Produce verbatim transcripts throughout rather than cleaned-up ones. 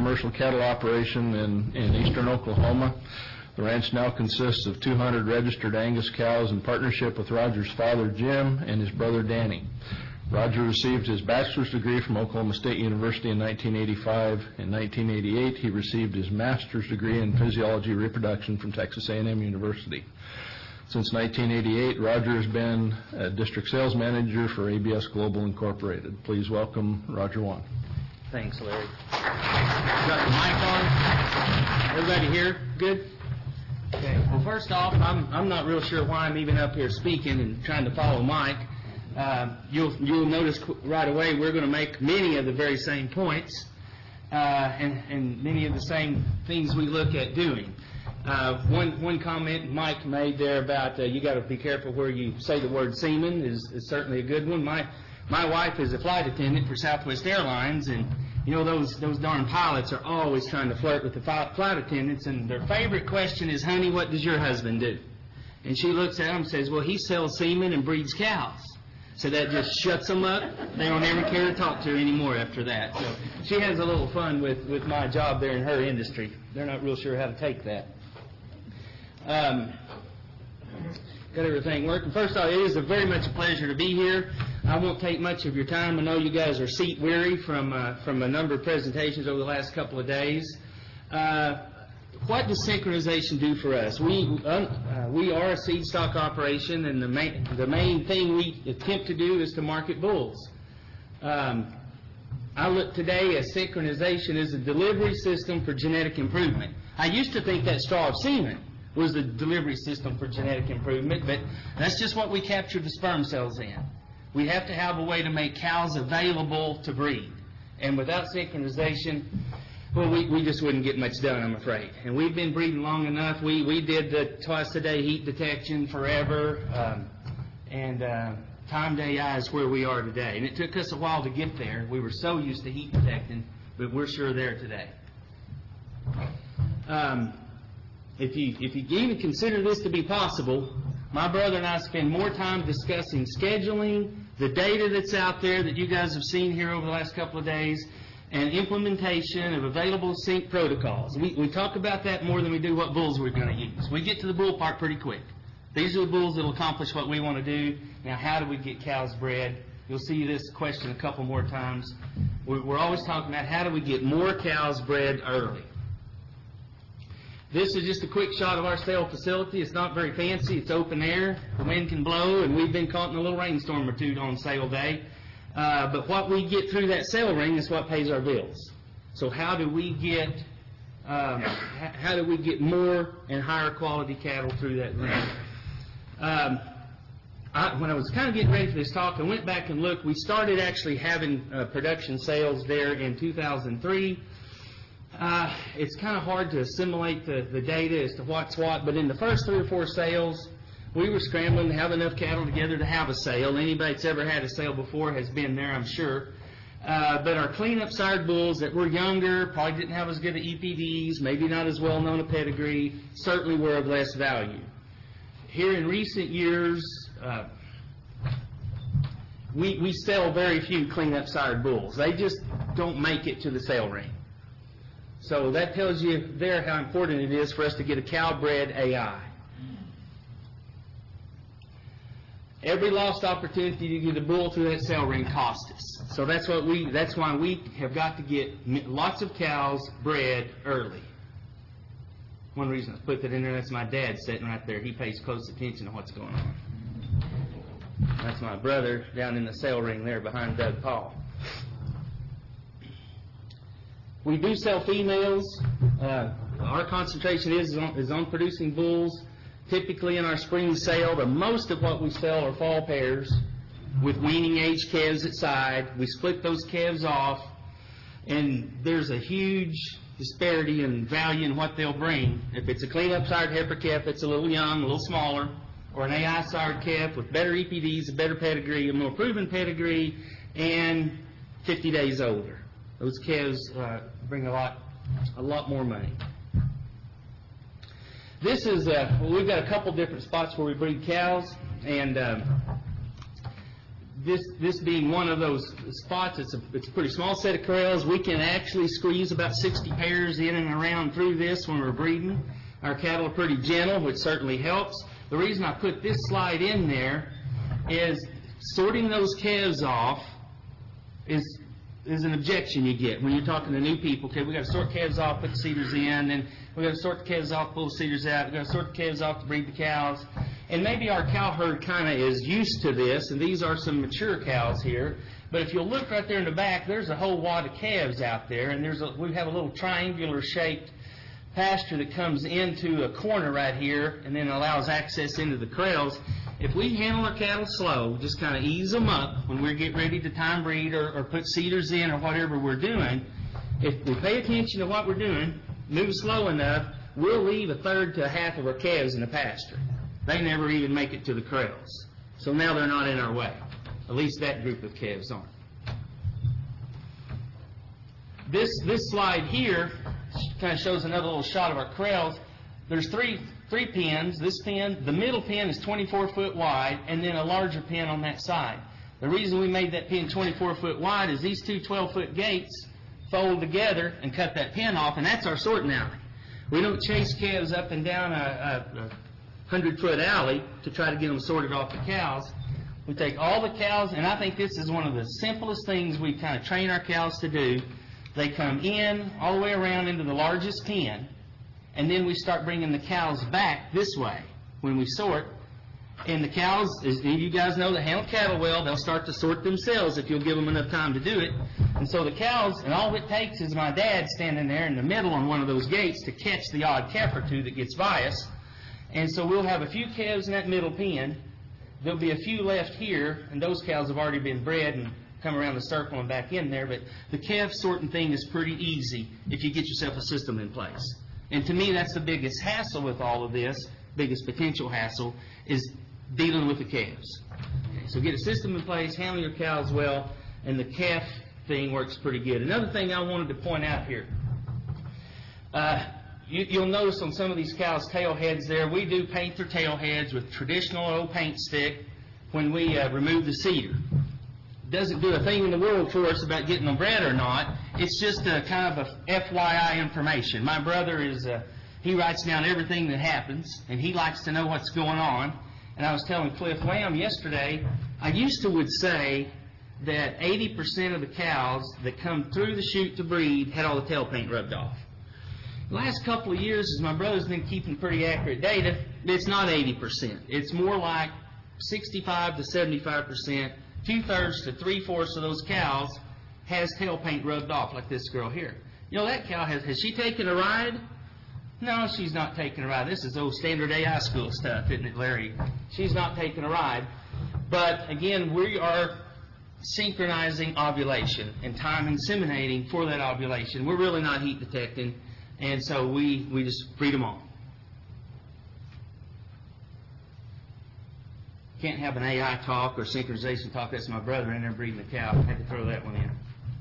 commercial cattle operation in, in eastern Oklahoma. The ranch now consists of two hundred registered Angus cows in partnership with Roger's father, Jim, and his brother, Danny. Roger received his bachelor's degree from Oklahoma State University in nineteen eighty-five. In nineteen eighty-eight, he received his master's degree in physiology reproduction from Texas A and M University. Since nineteen eighty-eight, Roger has been a district sales manager for A B S Global Incorporated. Please welcome Roger Wan. Thanks, Larry. Got the mic on? Everybody here? Good? Okay. Well, first off, I'm I'm not real sure why I'm even up here speaking and trying to follow Mike. Uh, you'll you'll notice right away we're going to make many of the very same points uh, and and many of the same things we look at doing. Uh, one one comment Mike made there about uh, you got to be careful where you say the word semen is, is certainly a good one. My my wife is a flight attendant for Southwest Airlines, and you know those those darn pilots are always trying to flirt with the flight attendants, and their favorite question is, "Honey, what does your husband do?" And she looks at him and says, "Well, he sells semen and breeds cows." So that just shuts them up. They don't ever care to talk to her anymore after that. So she has a little fun with, with my job there in her industry. They're not real sure how to take that. Um, got everything working. First off, it is a very much a pleasure to be here. I won't take much of your time. I know you guys are seat weary from uh, from a number of presentations over the last couple of days. Uh, What does synchronization do for us? We uh, we are a seed stock operation, and the main the main thing we attempt to do is to market bulls. Um, I look today at synchronization as a delivery system for genetic improvement. I used to think that straw of semen was the delivery system for genetic improvement, but that's just what we capture the sperm cells in. We have to have a way to make cows available to breed, and without synchronization, well, we, we just wouldn't get much done, I'm afraid. And we've been breeding long enough. We we did the twice-a-day heat detection forever, um, and uh, time to A I is where we are today. And it took us a while to get there. We were so used to heat detecting, but we're sure there today. Um, if you if you even consider this to be possible, my brother and I spend more time discussing scheduling, the data that's out there that you guys have seen here over the last couple of days, and implementation of available sync protocols. We, we talk about that more than we do what bulls we're going to use. We get to the bull part pretty quick. These are the bulls that will accomplish what we want to do. Now, how do we get cows bred? You'll see this question a couple more times. We're, we're always talking about how do we get more cows bred early. This is just a quick shot of our sale facility. It's not very fancy. It's open air. The wind can blow, and we've been caught in a little rainstorm or two on sale day. Uh, but what we get through that sale ring is what pays our bills. So how do we get um, h- how do we get more and higher quality cattle through that ring? Um, I, when I was kind of getting ready for this talk, I went back and looked. We started actually having uh, production sales there in two thousand three. Uh, it's kind of hard to assimilate the, the data as to what's what, but in the first three or four sales, we were scrambling to have enough cattle together to have a sale. Anybody that's ever had a sale before has been there, I'm sure. Uh, but our clean-up sired bulls that were younger, probably didn't have as good a E P Ds, maybe not as well-known a pedigree, certainly were of less value. Here in recent years, uh, we, we sell very few clean-up sired bulls. They just don't make it to the sale ring. So that tells you there how important it is for us to get a cow-bred A I. Every lost opportunity to get a bull through that sale ring costs us. So that's what we. That's why we have got to get lots of cows bred early. One reason I put that in there, that's my dad sitting right there. He pays close attention to what's going on. That's my brother down in the sale ring there behind Doug Paul. We do sell females. Uh, our concentration is on, is on producing bulls. Typically in our spring sale, the most of what we sell are fall pairs with weaning age calves at side. We split those calves off, and there's a huge disparity in value in what they'll bring. If it's a clean-up sired heifer calf that's a little young, a little smaller, or an A I sired calf with better E P Ds, a better pedigree, a more proven pedigree, and fifty days older. Those calves uh, bring a lot, a lot more money. This is, uh, well, we've got a couple different spots where we breed cows, and um, this this being one of those spots, it's a, it's a pretty small set of corrals. We can actually squeeze about sixty pairs in and around through this when we're breeding. Our cattle are pretty gentle, which certainly helps. The reason I put this slide in there is sorting those calves off is is an objection you get when you're talking to new people. Okay, we got to sort calves off, put the seeders in, and we got to sort the calves off, pull the seeders out. We got to sort the calves off to breed the cows. And maybe our cow herd kind of is used to this, and these are some mature cows here. But if you'll look right there in the back, there's a whole wad of calves out there, and there's a, we have a little triangular shaped pasture that comes into a corner right here and then allows access into the corrals. If we handle our cattle slow, just kind of ease them up when we get ready to time breed or, or put seeders in or whatever we're doing, if we pay attention to what we're doing, move slow enough, we'll leave a third to a half of our calves in the pasture. They never even make it to the corrals. So now they're not in our way. At least that group of calves aren't. This, this slide here kind of shows another little shot of our corrals. There's three three pens. This pen, the middle pen is twenty-four foot wide, and then a larger pen on that side. The reason we made that pen twenty-four foot wide is these two twelve foot gates fold together and cut that pen off, and that's our sorting alley. We don't chase calves up and down a, a, a hundred foot alley to try to get them sorted off the cows. We take all the cows, and I think this is one of the simplest things we kind of train our cows to do. They come in all the way around into the largest pen, and then we start bringing the cows back this way when we sort. And the cows, as you guys know that handle cattle well, they'll start to sort themselves if you'll give them enough time to do it. And so the cows, and all it takes is my dad standing there in the middle on one of those gates to catch the odd calf or two that gets by us. And so we'll have a few calves in that middle pen. There'll be a few left here, and those cows have already been bred and come around the circle and back in there. But the calf sorting thing is pretty easy if you get yourself a system in place. And to me, that's the biggest hassle with all of this, biggest potential hassle, is dealing with the calves. Okay, so get a system in place, handle your cows well, and the calf thing works pretty good. Another thing I wanted to point out here, uh, you, you'll notice on some of these cows' tail heads there, we do paint their tail heads with traditional old paint stick when we uh, remove the cedar. Doesn't do a thing in the world for us about getting them bred or not. It's just a kind of a F Y I information. My brother is, uh, he writes down everything that happens, and he likes to know what's going on. And I was telling Cliff Lamb yesterday, I used to would say that eighty percent of the cows that come through the chute to breed had all the tail paint rubbed off. The last couple of years, as my brother's been keeping pretty accurate data, it's not eighty percent. It's more like sixty-five to seventy-five percent. Two-thirds to three-fourths of those cows has tail paint rubbed off, like this girl here. You know, that cow, has, has she taken a ride? No, she's not taking a ride. This is old standard A I school stuff, isn't it, Larry? She's not taking a ride. But, again, we are synchronizing ovulation and time inseminating for that ovulation. We're really not heat detecting, and so we, we just breed them all. Can't have an A I talk or synchronization talk. That's my brother in there breeding the cow. I had to throw that one in.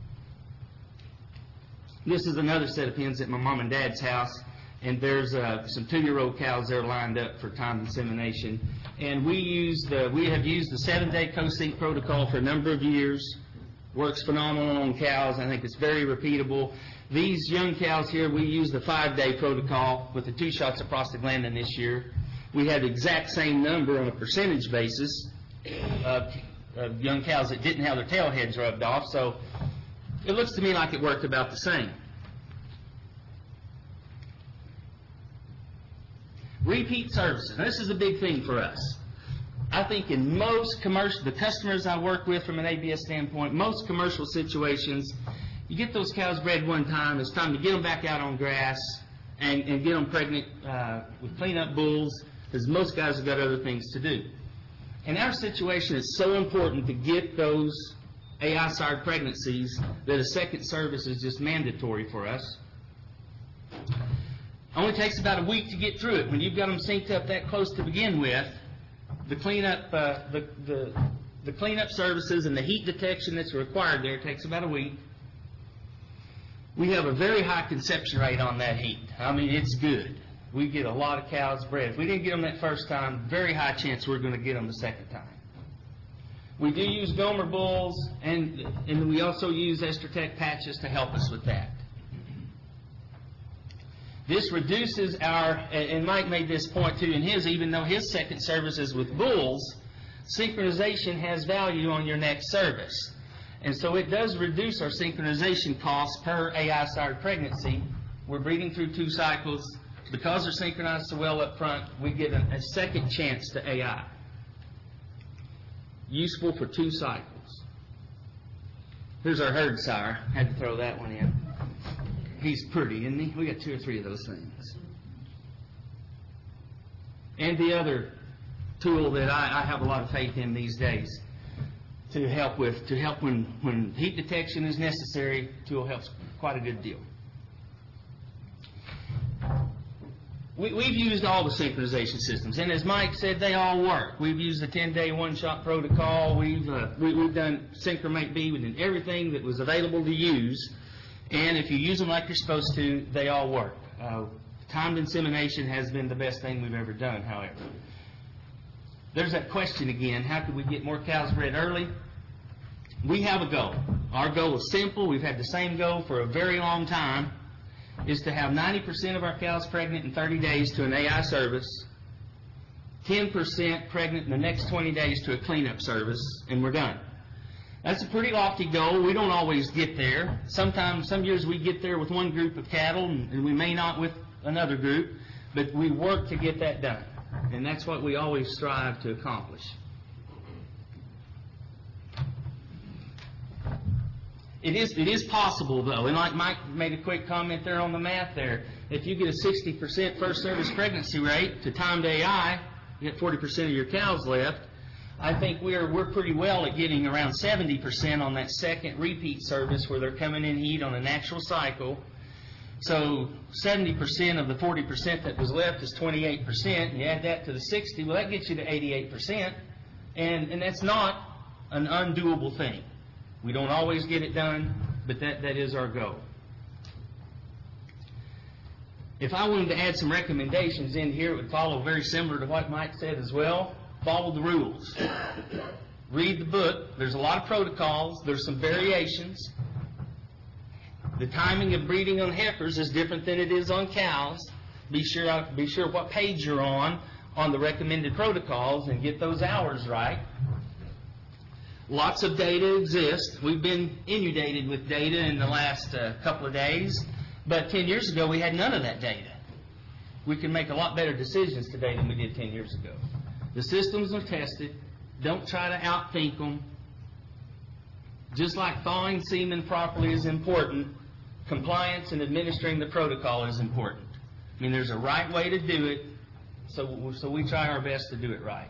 This is another set of pens at my mom and dad's house, and there's uh, some two-year-old cows there lined up for time insemination. And we use the we have used the seven-day co-sync protocol for a number of years. Works phenomenal on cows. I think it's very repeatable. These young cows here, we use the five-day protocol with the two shots of prostaglandin this year. We had the exact same number on a percentage basis of, of young cows that didn't have their tail heads rubbed off, so it looks to me like it worked about the same. Repeat services. Now, this is a big thing for us. I think in most commercial, the customers I work with from an A B S standpoint, most commercial situations, you get those cows bred one time, it's time to get them back out on grass and, and get them pregnant uh, with clean-up bulls, because most guys have got other things to do. In our situation, it's so important to get those A I-sired pregnancies that a second service is just mandatory for us. Only takes about a week to get through it. When you've got them synced up that close to begin with, the cleanup, uh, the, the, the cleanup services and the heat detection that's required there takes about a week. We have a very high conception rate on that heat. I mean, it's good. We get a lot of cows bred. If we didn't get them that first time, very high chance we're going to get them the second time. We do use Gomer bulls, and, and we also use Estrotec patches to help us with that. This reduces our, and Mike made this point too in his, even though his second service is with bulls, synchronization has value on your next service. And so it does reduce our synchronization costs per A I sired pregnancy. We're breeding through two cycles. Because they're synchronized so well up front, we get a, a second chance to A I. Useful for two cycles. Here's our herd sire. Had to throw that one in. He's pretty, isn't he? We got two or three of those things. And the other tool that I, I have a lot of faith in these days to help with, to help when, when heat detection is necessary, tool helps quite a good deal. We, we've used all the synchronization systems, and as Mike said, they all work. We've used the ten-day one-shot protocol. We've uh, we, we've done Synchromate B. We've done everything that was available to use, and if you use them like you're supposed to, they all work. Uh, timed insemination has been the best thing we've ever done, however. There's that question again, how could we get more cows bred early? We have a goal. Our goal is simple. We've had the same goal for a very long time, is to have ninety percent of our cows pregnant in thirty days to an A I service, ten percent pregnant in the next twenty days to a cleanup service, and we're done. That's a pretty lofty goal. We don't always get there. Sometimes, some years we get there with one group of cattle, and, and we may not with another group, but we work to get that done. And that's what we always strive to accomplish. It is, it is possible, though, and like Mike made a quick comment there on the math there, if you get a sixty percent first service pregnancy rate to timed A I, you get forty percent of your cows left. I think we're, we're pretty well at getting around seventy percent on that second repeat service where they're coming in heat on a natural cycle. So seventy percent of the forty percent that was left is twenty-eight percent, and you add that to the sixty, well, that gets you to eighty-eight percent, and, and that's not an undoable thing. We don't always get it done, but that, that is our goal. If I wanted to add some recommendations in here, it would follow very similar to what Mike said as well. Follow the rules. Read the book. There's a lot of protocols. There's some variations. The timing of breeding on heifers is different than it is on cows. Be sure, be sure what page you're on on the recommended protocols and get those hours right. Lots of data exists. We've been inundated with data in the last uh, couple of days, but ten years ago we had none of that data. We can make a lot better decisions today than we did ten years ago. The systems are tested. Don't try to outthink them. Just like thawing semen properly is important, compliance and administering the protocol is important. I mean, there's a right way to do it, so, so we try our best to do it right.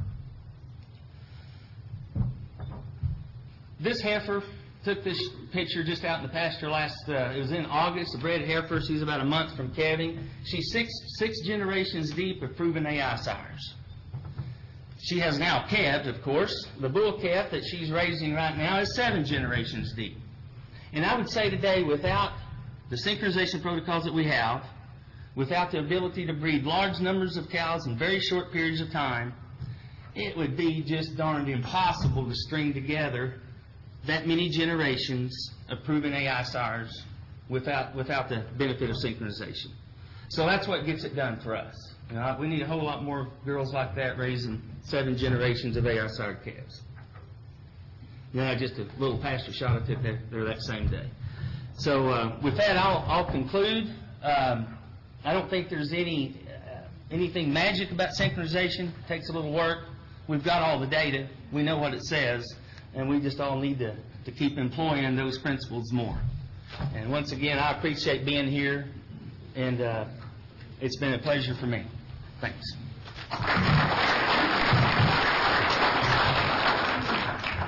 This heifer took this picture just out in the pasture last, uh, it was in August, a bred heifer. She's about a month from calving. She's six, six generations deep of proven A I sires. She has now calved, of course. The bull calf that she's raising right now is seven generations deep. And I would say today, without the synchronization protocols that we have, without the ability to breed large numbers of cows in very short periods of time, it would be just darned impossible to string together that many generations of proven A I sires without, without the benefit of synchronization. So that's what gets it done for us. You know, we need a whole lot more girls like that raising seven generations of A I sired calves. Yeah, just a little pasture shot I took there, there that same day. So uh, with that, I'll, I'll conclude. Um, I don't think there's any uh, anything magic about synchronization. It takes a little work. We've got all the data. We know what it says. And we just all need to, to keep employing those principles more. And once again, I appreciate being here, and uh, it's been a pleasure for me. Thanks.